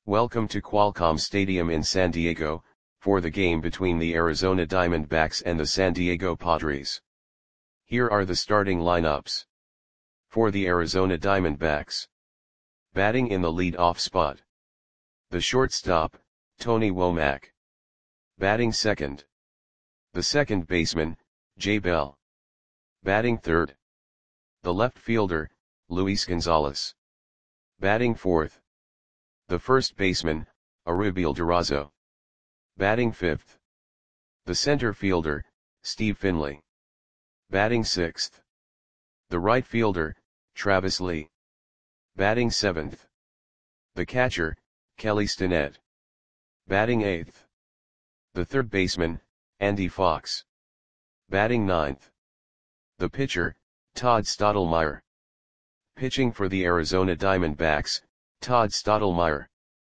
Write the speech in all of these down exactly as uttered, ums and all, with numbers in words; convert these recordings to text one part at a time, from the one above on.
Welcome to Qualcomm Stadium in San Diego, for the game between the Arizona Diamondbacks and the San Diego Padres. Here are the starting lineups. For the Arizona Diamondbacks. Batting in the lead-off spot. The shortstop, Tony Womack. Batting second. The second baseman, Jay Bell. Batting third. The left fielder, Luis Gonzalez. Batting fourth. The first baseman, Arubiel Durazo. Batting fifth. The center fielder, Steve Finley. Batting sixth. The right fielder, Travis Lee. Batting seventh. The catcher, Kelly Stinnett. Batting eighth. The third baseman, Andy Fox. Batting ninth. The pitcher, Todd Stottlemyre. Pitching for the Arizona Diamondbacks, Todd Stottlemyre.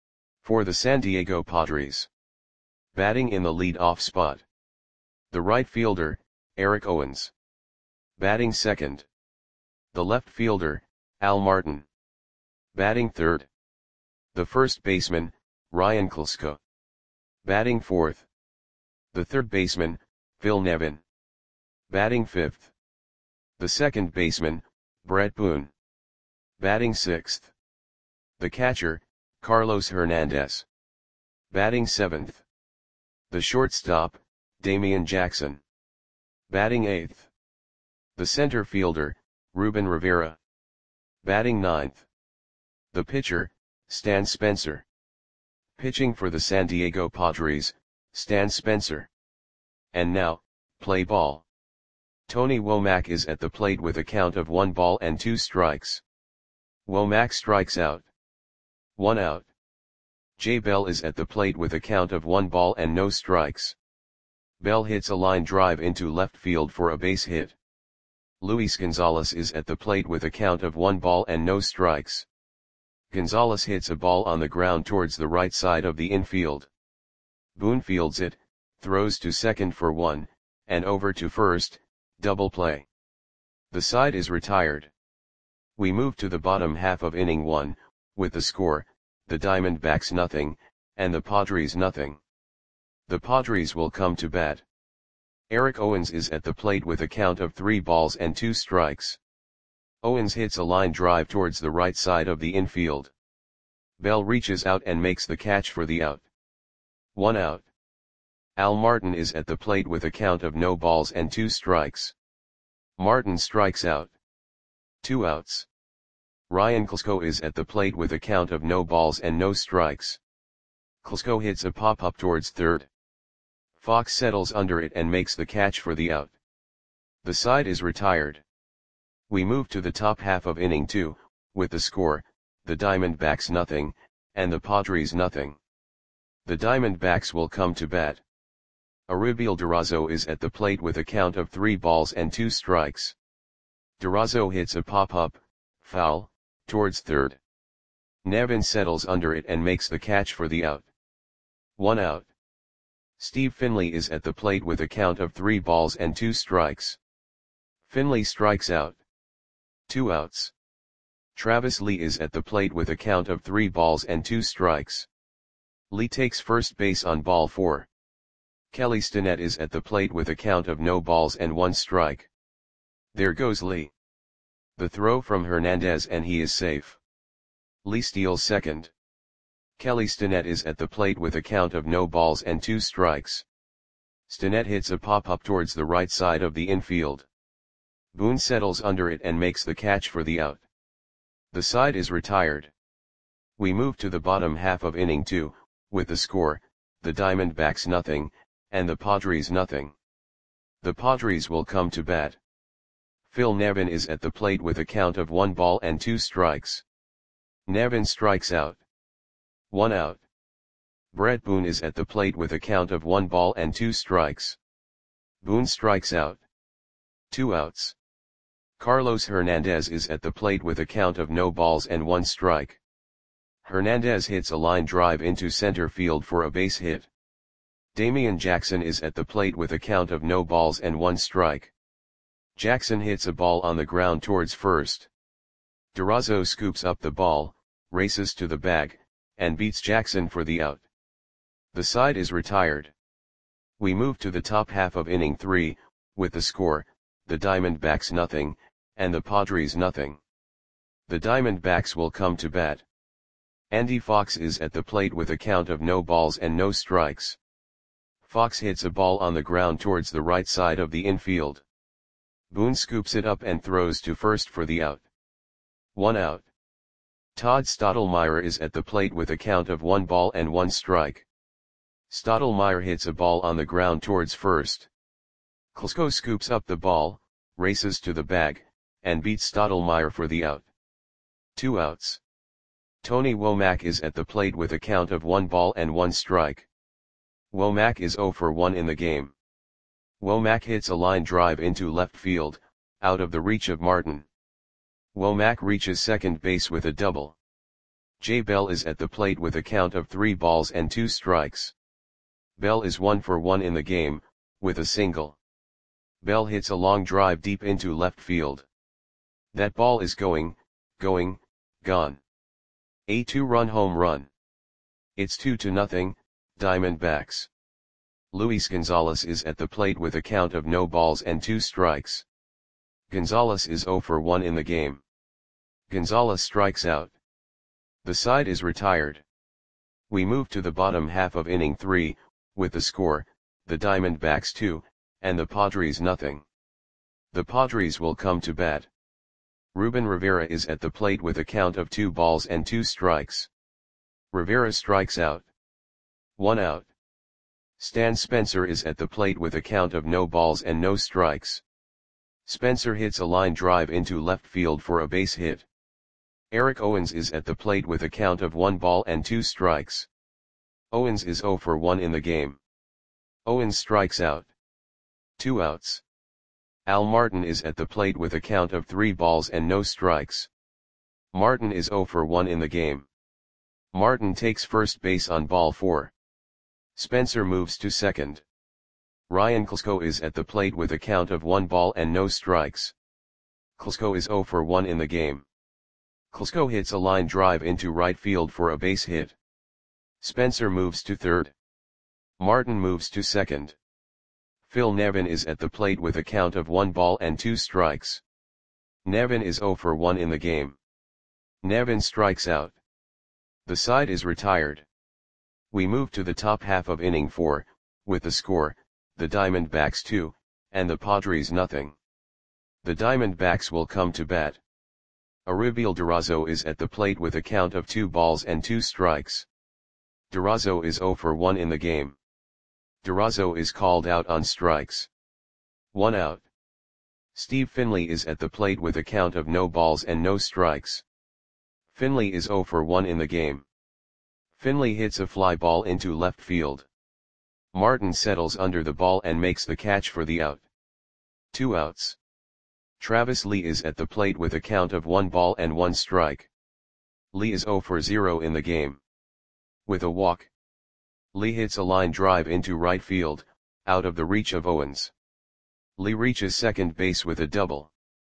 For the San Diego Padres. Batting in the lead-off spot. The right fielder, Eric Owens. Batting second. The left fielder, Al Martin. Batting third. The first baseman, Ryan Klesko. Batting fourth. The third baseman, Phil Nevin. Batting fifth. The second baseman, Brett Boone. Batting sixth. The catcher, Carlos Hernandez. Batting seventh. The shortstop, Damian Jackson. Batting eighth. The center fielder, Ruben Rivera. Batting ninth. The pitcher, Stan Spencer. Pitching for the San Diego Padres, Stan Spencer. And now, play ball. Tony Womack is at the plate with a count of one ball and two strikes. Womack strikes out. One out. Jay Bell is at the plate with a count of one ball and no strikes. Bell hits a line drive into left field for a base hit. Luis Gonzalez is at the plate with a count of one ball and no strikes. Gonzalez hits a ball on the ground towards the right side of the infield. Boone fields it, throws to second for one, and over to first, double play. The side is retired. We move to the bottom half of inning one, with the score, the Diamondbacks nothing, and the Padres nothing. The Padres will come to bat. Eric Owens is at the plate with a count of three balls and two strikes. Owens hits a line drive towards the right side of the infield. Bell reaches out and makes the catch for the out. One out. Al Martin is at the plate with a count of no balls and two strikes. Martin strikes out. Two outs. Ryan Klesko is at the plate with a count of no balls and no strikes. Klesko hits a pop-up towards third. Fox settles under it and makes the catch for the out. The side is retired. We move to the top half of inning two, with the score, the Diamondbacks nothing, and the Padres nothing. The Diamondbacks will come to bat. Arubiel Durazo is at the plate with a count of three balls and two strikes. Durazo hits a pop-up, foul, towards third. Nevin settles under it and makes the catch for the out. One out. Steve Finley is at the plate with a count of three balls and two strikes. Finley strikes out. Two outs. Travis Lee is at the plate with a count of three balls and two strikes. Lee takes first base on ball four. Kelly Stinnett is at the plate with a count of no balls and one strike. There goes Lee. The throw from Hernandez and he is safe. Lee steals second. Kelly Stinnett is at the plate with a count of no balls and two strikes. Stinnett hits a pop-up towards the right side of the infield. Boone settles under it and makes the catch for the out. The side is retired. We move to the bottom half of inning two, with the score, the Diamondbacks nothing, and the Padres nothing. The Padres will come to bat. Phil Nevin is at the plate with a count of one ball and two strikes. Nevin strikes out. One out. Brett Boone is at the plate with a count of one ball and two strikes. Boone strikes out. Two outs. Carlos Hernandez is at the plate with a count of no balls and one strike. Hernandez hits a line drive into center field for a base hit. Damian Jackson is at the plate with a count of no balls and one strike. Jackson hits a ball on the ground towards first. Durazo scoops up the ball, races to the bag, and beats Jackson for the out. The side is retired. We move to the top half of inning three, with the score, the Diamondbacks nothing, and the Padres nothing. The Diamondbacks will come to bat. Andy Fox is at the plate with a count of no balls and no strikes. Fox hits a ball on the ground towards the right side of the infield. Boone scoops it up and throws to first for the out. One out. Todd Stottlemyre is at the plate with a count of one ball and one strike. Stottlemyre hits a ball on the ground towards first. Klesko scoops up the ball, races to the bag, and beats Stottlemyre for the out. Two outs. Tony Womack is at the plate with a count of one ball and one strike. Womack is oh for one in the game. Womack hits a line drive into left field, out of the reach of Martin. Womack reaches second base with a double. Jay Bell is at the plate with a count of three balls and two strikes. Bell is one for one in the game, with a single. Bell hits a long drive deep into left field. That ball is going, going, gone. A two-run home run. It's two to nothing, Diamondbacks. Luis Gonzalez is at the plate with a count of no balls and two strikes. Gonzalez is oh for one in the game. Gonzalez strikes out. The side is retired. We move to the bottom half of inning three, with the score, the Diamondbacks two, and the Padres nothing. The Padres will come to bat. Ruben Rivera is at the plate with a count of two balls and two strikes. Rivera strikes out. One out. Stan Spencer is at the plate with a count of no balls and no strikes. Spencer hits a line drive into left field for a base hit. Eric Owens is at the plate with a count of one ball and two strikes. Owens is oh for one in the game. Owens strikes out. Two outs. Al Martin is at the plate with a count of three balls and no strikes. Martin is oh for one in the game. Martin takes first base on ball four. Spencer moves to second. Ryan Klesko is at the plate with a count of one ball and no strikes. Klesko is oh for one in the game. Klesko hits a line drive into right field for a base hit. Spencer moves to third. Martin moves to second. Phil Nevin is at the plate with a count of one ball and two strikes. Nevin is oh for one in the game. Nevin strikes out. The side is retired. We move to the top half of inning four, with the score, the Diamondbacks two, and the Padres nothing. The Diamondbacks will come to bat. Ariel Durazo is at the plate with a count of two balls and two strikes. Durazo is oh for one in the game. Durazo is called out on strikes. One out. Steve Finley is at the plate with a count of no balls and no strikes. Finley is oh for one in the game. Finley hits a fly ball into left field. Martin settles under the ball and makes the catch for the out. Two outs. Travis Lee is at the plate with a count of one ball and one strike. Lee is oh for zero in the game. With a walk. Lee hits a line drive into right field, out of the reach of Owens. Lee reaches second base with a double.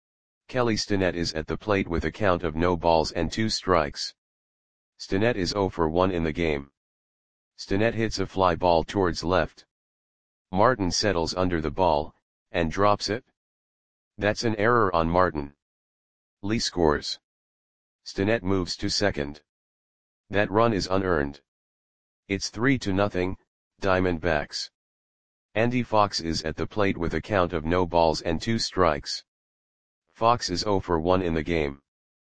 Kelly Stinnett is at the plate with a count of no balls and two strikes. Stinnett is oh for one in the game. Stinnett hits a fly ball towards left. Martin settles under the ball, and drops it. That's an error on Martin. Lee scores. Stinnett moves to second. That run is unearned. It's three to nothing, Diamondbacks. Andy Fox is at the plate with a count of no balls and two strikes. Fox is oh for one in the game.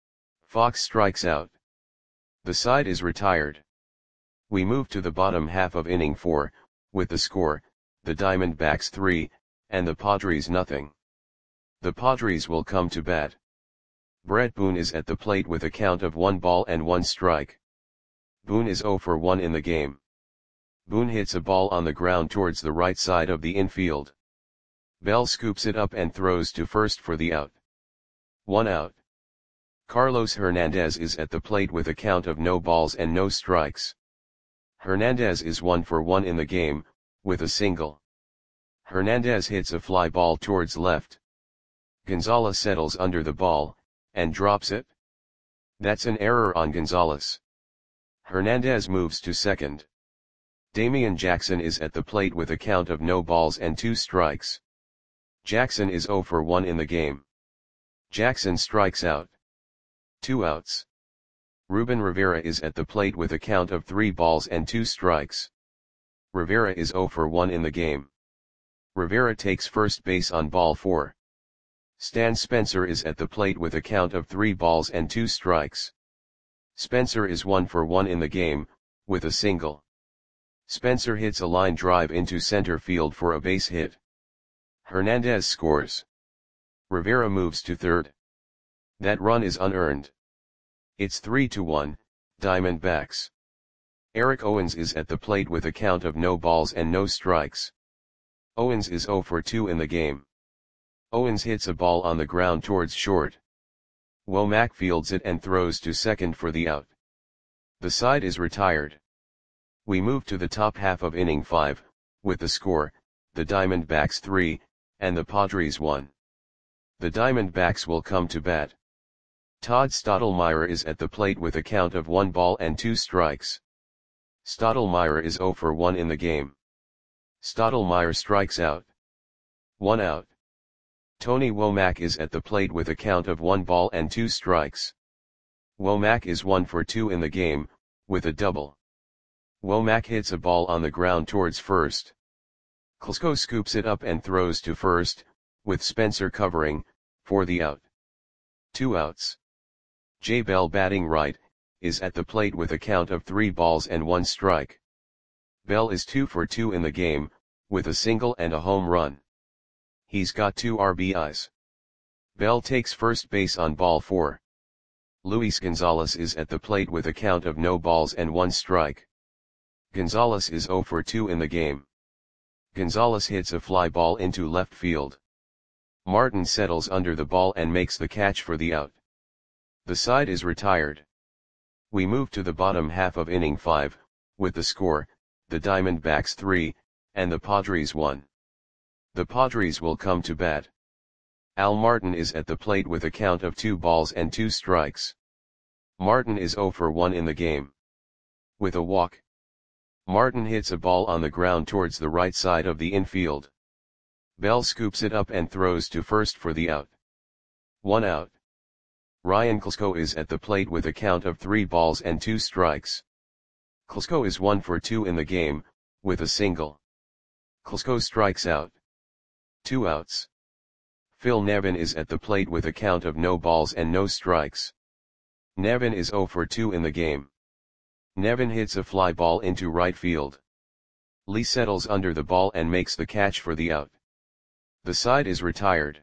Fox strikes out. The side is retired. We move to the bottom half of inning four, with the score, the Diamondbacks three, and the Padres nothing. The Padres will come to bat. Brett Boone is at the plate with a count of one ball and one strike. Boone is oh for one in the game. Boone hits a ball on the ground towards the right side of the infield. Bell scoops it up and throws to first for the out. One out. Carlos Hernandez is at the plate with a count of no balls and no strikes. Hernandez is one for one in the game, with a single. Hernandez hits a fly ball towards left. Gonzalez settles under the ball, and drops it. That's an error on Gonzalez. Hernandez moves to second. Damian Jackson is at the plate with a count of no balls and two strikes. Jackson is zero for one in the game. Jackson strikes out. Two outs. Ruben Rivera is at the plate with a count of three balls and two strikes. Rivera is zero for one in the game. Rivera takes first base on ball four. Stan Spencer is at the plate with a count of three balls and two strikes. Spencer is one for one in the game, with a single. Spencer hits a line drive into center field for a base hit. Hernandez scores. Rivera moves to third. That run is unearned. It's three to one, Diamondbacks. Eric Owens is at the plate with a count of no balls and no strikes. Owens is zero for two in the game. Owens hits a ball on the ground towards short. Womack fields it and throws to second for the out. The side is retired. We move to the top half of inning five, with the score, the Diamondbacks three, and the Padres one. The Diamondbacks will come to bat. Todd Stottlemyre is at the plate with a count of one ball and two strikes. Stottlemyre is zero for one in the game. Stottlemyre strikes out. One out. Tony Womack is at the plate with a count of one ball and two strikes. Womack is one for two in the game, with a double. Womack hits a ball on the ground towards first. Klesko scoops it up and throws to first, with Spencer covering, for the out. Two outs. Jay Bell, batting right, is at the plate with a count of three balls and one strike. Bell is two for two in the game, with a single and a home run. He's got two R B Is. Bell takes first base on ball four. Luis Gonzalez is at the plate with a count of no balls and one strike. Gonzalez is zero for two in the game. Gonzalez hits a fly ball into left field. Martin settles under the ball and makes the catch for the out. The side is retired. We move to the bottom half of inning five, with the score, the Diamondbacks three, and the Padres one. The Padres will come to bat. Al Martin is at the plate with a count of two balls and two strikes. Martin is zero for one in the game. With a walk. Martin hits a ball on the ground towards the right side of the infield. Bell scoops it up and throws to first for the out. One out. Ryan Klesko is at the plate with a count of three balls and two strikes. Klesko is one for two in the game, with a single. Klesko strikes out. Two outs. Phil Nevin is at the plate with a count of no balls and no strikes. Nevin is zero for two in the game. Nevin hits a fly ball into right field. Lee settles under the ball and makes the catch for the out. The side is retired.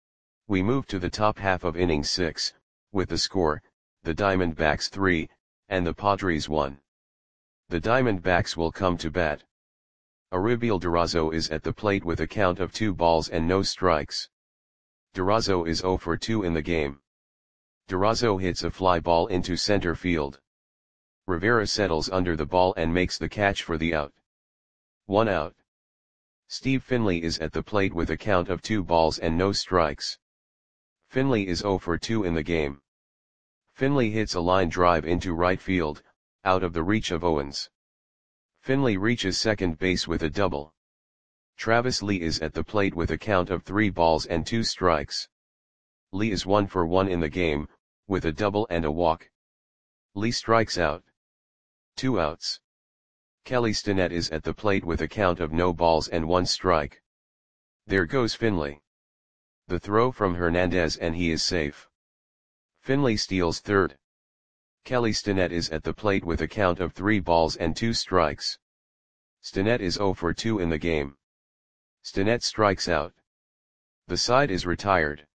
We move to the top half of inning six, with the score, the Diamondbacks three, and the Padres one. The Diamondbacks will come to bat. Aribiel Durazo is at the plate with a count of two balls and no strikes. Durazo is zero for two in the game. Durazo hits a fly ball into center field. Rivera settles under the ball and makes the catch for the out. One out. Steve Finley is at the plate with a count of two balls and no strikes. Finley is zero for two in the game. Finley hits a line drive into right field, out of the reach of Owens. Finley reaches second base with a double. Travis Lee is at the plate with a count of three balls and two strikes. Lee is one for one in the game, with a double and a walk. Lee strikes out. Two outs. Kelly Stinnett is at the plate with a count of no balls and one strike. There goes Finley. The throw from Hernandez and he is safe. Finley steals third. Kelly Stinnett is at the plate with a count of three balls and two strikes. Stinnett is zero for two in the game. Stinnett strikes out. The side is retired.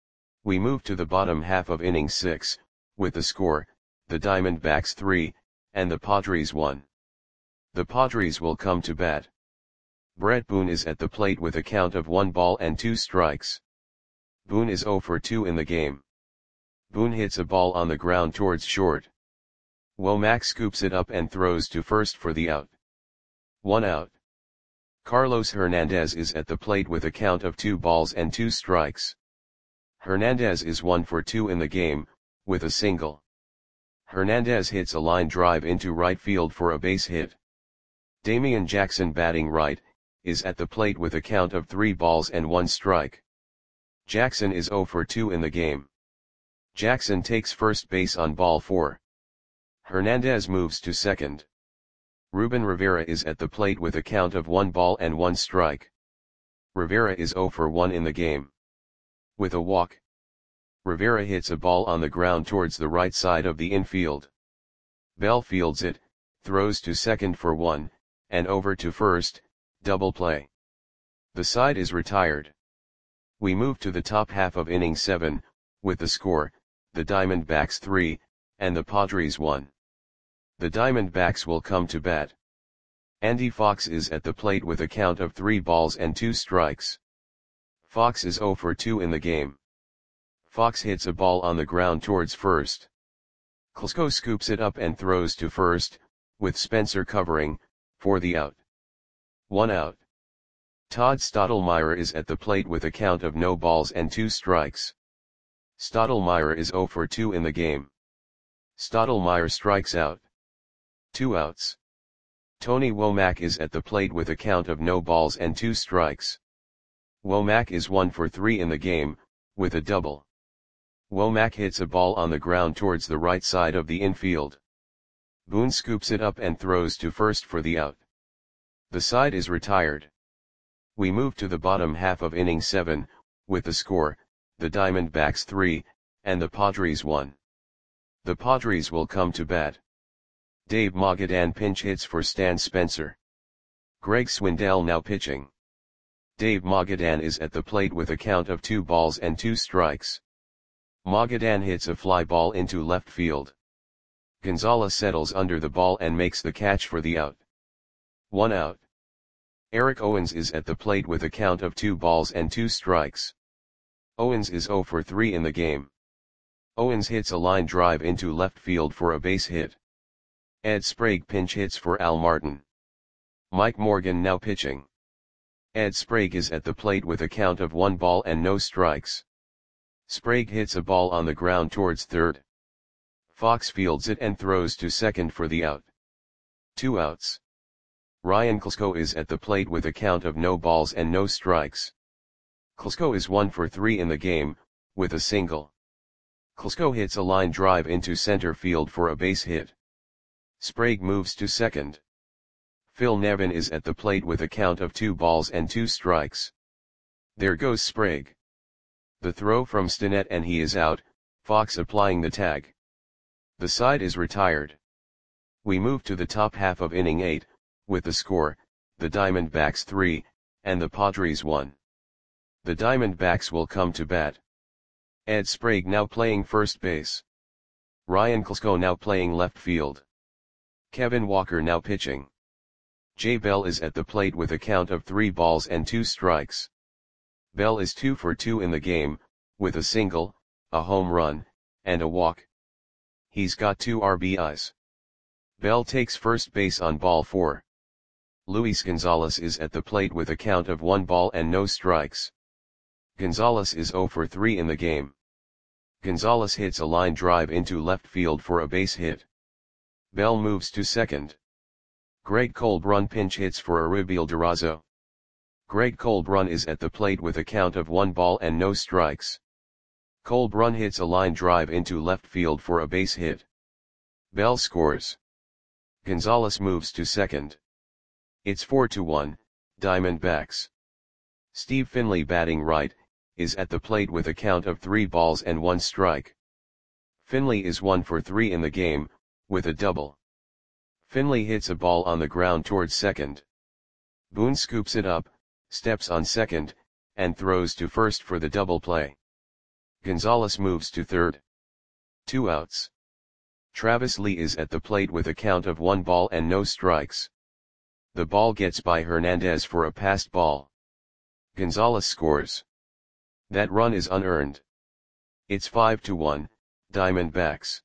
We move to the bottom half of inning six, with the score, the Diamondbacks three, and the Padres one. The Padres will come to bat. Brett Boone is at the plate with a count of one ball and two strikes. Boone is zero for two in the game. Boone hits a ball on the ground towards short. Womack scoops it up and throws to first for the out. One out. Carlos Hernandez is at the plate with a count of two balls and two strikes. Hernandez is one for two in the game, with a single. Hernandez hits a line drive into right field for a base hit. Damian Jackson, batting right, is at the plate with a count of three balls and one strike. Jackson is oh for two in the game. Jackson takes first base on ball four. Hernandez moves to second. Ruben Rivera is at the plate with a count of one ball and one strike. Rivera is oh for one in the game. With a walk, Rivera hits a ball on the ground towards the right side of the infield. Bell fields it, throws to second for one, and over to first, double play. The side is retired. We move to the top half of inning seven, with the score, the Diamondbacks three, and the Padres one. The Diamondbacks will come to bat. Andy Fox is at the plate with a count of three balls and two strikes. Fox is oh for two in the game. Fox hits a ball on the ground towards first. Klesko scoops it up and throws to first, with Spencer covering, for the out. One out. Todd Stottlemyre is at the plate with a count of no balls and two strikes. Stottlemyre is oh for two in the game. Stottlemyre strikes out. Two outs. Tony Womack is at the plate with a count of no balls and two strikes. Womack is one for three in the game, with a double. Womack hits a ball on the ground towards the right side of the infield. Boone scoops it up and throws to first for the out. The side is retired. We move to the bottom half of inning seven, with the score, the Diamondbacks three, and the Padres one. The Padres will come to bat. Dave Magadan pinch hits for Stan Spencer. Greg Swindell now pitching. Dave Magadan is at the plate with a count of two balls and two strikes. Magadan hits a fly ball into left field. Gonzalez settles under the ball and makes the catch for the out. One out. Eric Owens is at the plate with a count of two balls and two strikes. Owens is oh for three in the game. Owens hits a line drive into left field for a base hit. Ed Sprague pinch hits for Al Martin. Mike Morgan now pitching. Ed Sprague is at the plate with a count of one ball and no strikes. Sprague hits a ball on the ground towards third. Fox fields it and throws to second for the out. Two outs. Ryan Klesko is at the plate with a count of no balls and no strikes. Klesko is one for three in the game, with a single. Klesko hits a line drive into center field for a base hit. Sprague moves to second. Phil Nevin is at the plate with a count of two balls and two strikes. There goes Sprague. The throw from Stinnett and he is out, Fox applying the tag. The side is retired. We move to the top half of inning eight, with the score, the Diamondbacks three, and the Padres one. The Diamondbacks will come to bat. Ed Sprague now playing first base. Ryan Klesko now playing left field. Kevin Walker now pitching. Jay Bell is at the plate with a count of three balls and two strikes. Bell is two for two in the game, with a single, a home run, and a walk. He's got two R B Is. Bell takes first base on ball four. Luis Gonzalez is at the plate with a count of one ball and no strikes. Gonzalez is oh for three in the game. Gonzalez hits a line drive into left field for a base hit. Bell moves to second. Greg Colbrun pinch hits for Aribiel Durazo. Greg Colbrun is at the plate with a count of one ball and no strikes. Colbrun hits a line drive into left field for a base hit. Bell scores. Gonzalez moves to second. It's four to one, Diamondbacks. Steve Finley, batting right, is at the plate with a count of three balls and one strike. Finley is one for three in the game, with a double. Finley hits a ball on the ground towards second. Boone scoops it up, steps on second, and throws to first for the double play. Gonzalez moves to third. Two outs. Travis Lee is at the plate with a count of one ball and no strikes. The ball gets by Hernandez for a passed ball. Gonzalez scores. That run is unearned. It's five to one, Diamondbacks.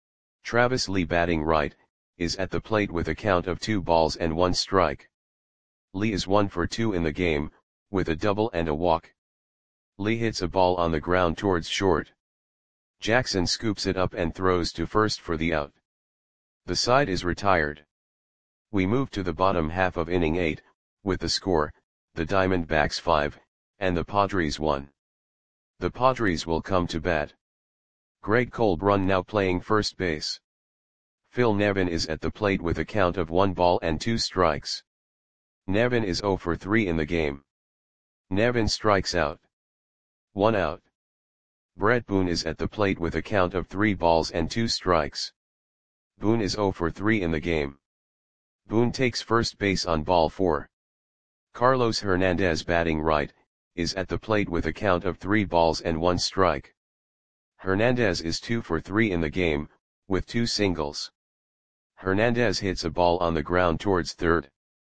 Travis Lee, batting right, is at the plate with a count of two balls and one strike. Lee is one for two in the game, with a double and a walk. Lee hits a ball on the ground towards short. Jackson scoops it up and throws to first for the out. The side is retired. We move to the bottom half of inning eight, with the score, the Diamondbacks five, and the Padres one. The Padres will come to bat. Greg Colbrun now playing first base. Phil Nevin is at the plate with a count of one ball and two strikes. Nevin is zero for three in the game. Nevin strikes out. One out. Brett Boone is at the plate with a count of three balls and two strikes. Boone is zero for three in the game. Boone takes first base on ball four. Carlos Hernandez, batting right, is at the plate with a count of three balls and one strike. Hernandez is two for three in the game, with two singles. Hernandez hits a ball on the ground towards third.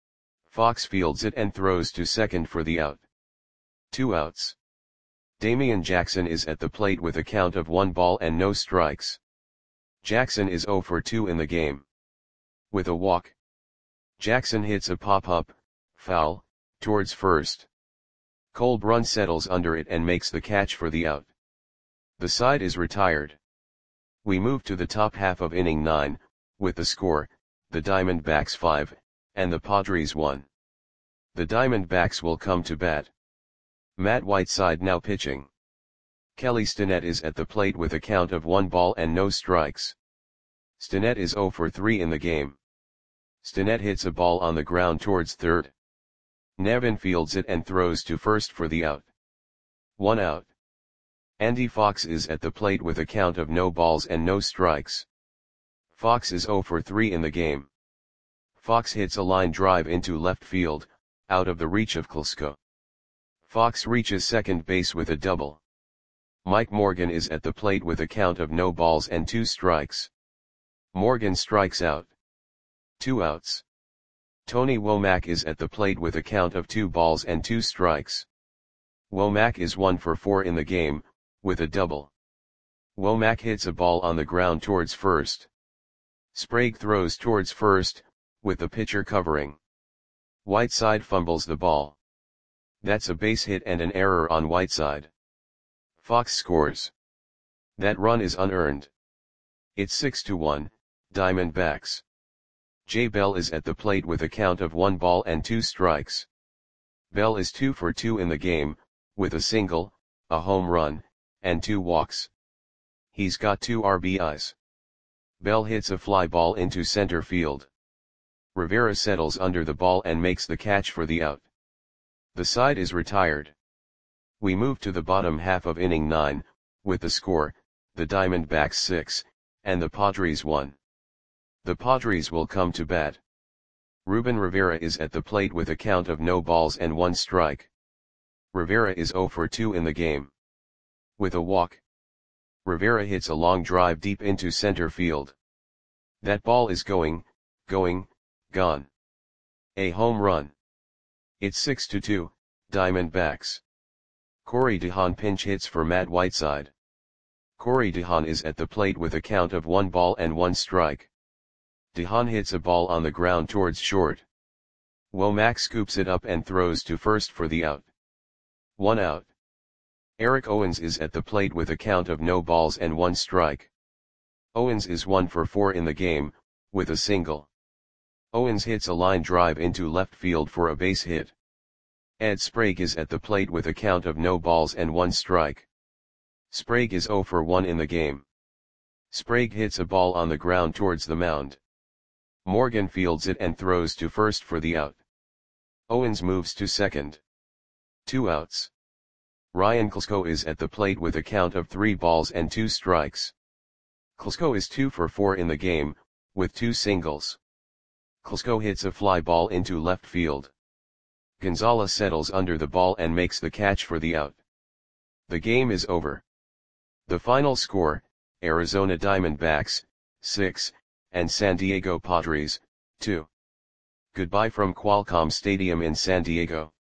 Fox fields it and throws to second for the out. Two outs. Damian Jackson is at the plate with a count of one ball and no strikes. Jackson is zero for two in the game. With a walk, Jackson hits a pop-up, foul, towards first. Colbrun settles under it and makes the catch for the out. The side is retired. We move to the top half of inning nine, with the score, the Diamondbacks five, and the Padres one. The Diamondbacks will come to bat. Matt Whiteside now pitching. Kelly Stinnett is at the plate with a count of one ball and no strikes. Stinnett is zero for three in the game. Stinnett hits a ball on the ground towards third. Nevin fields it and throws to first for the out. One out. Andy Fox is at the plate with a count of no balls and no strikes. Fox is zero for three in the game. Fox hits a line drive into left field, out of the reach of Klesko. Fox reaches second base with a double. Mike Morgan is at the plate with a count of no balls and two strikes. Morgan strikes out. Two outs. Tony Womack is at the plate with a count of two balls and two strikes. Womack is one for four in the game, with a double. Womack hits a ball on the ground towards first. Sprague throws towards first, with the pitcher covering. Whiteside fumbles the ball. That's a base hit and an error on Whiteside. Fox scores. That run is unearned. It's six to one, Diamondbacks. Jay Bell is at the plate with a count of one ball and two strikes. Bell is two for two in the game, with a single, a home run, and two walks. He's got two R B Is. Bell hits a fly ball into center field. Rivera settles under the ball and makes the catch for the out. The side is retired. We move to the bottom half of inning nine, with the score, the Diamondbacks six, and the Padres one. The Padres will come to bat. Ruben Rivera is at the plate with a count of no balls and one strike. Rivera is zero for two in the game. With a walk, Rivera hits a long drive deep into center field. That ball is going, going, gone. A home run. It's six to two, Diamondbacks. Corey DeHaan pinch hits for Matt Whiteside. Corey DeHaan is at the plate with a count of one ball and one strike. DeHaan hits a ball on the ground towards short. Womack scoops it up and throws to first for the out. One out. Eric Owens is at the plate with a count of no balls and one strike. Owens is one for four in the game, with a single. Owens hits a line drive into left field for a base hit. Ed Sprague is at the plate with a count of no balls and one strike. Sprague is zero for one in the game. Sprague hits a ball on the ground towards the mound. Morgan fields it and throws to first for the out. Owens moves to second. Two outs. Ryan Klesko is at the plate with a count of three balls and two strikes. Klesko is two for four in the game, with two singles. Klesko hits a fly ball into left field. Gonzalez settles under the ball and makes the catch for the out. The game is over. The final score, Arizona Diamondbacks, six, and San Diego Padres, two. Goodbye from Qualcomm Stadium in San Diego.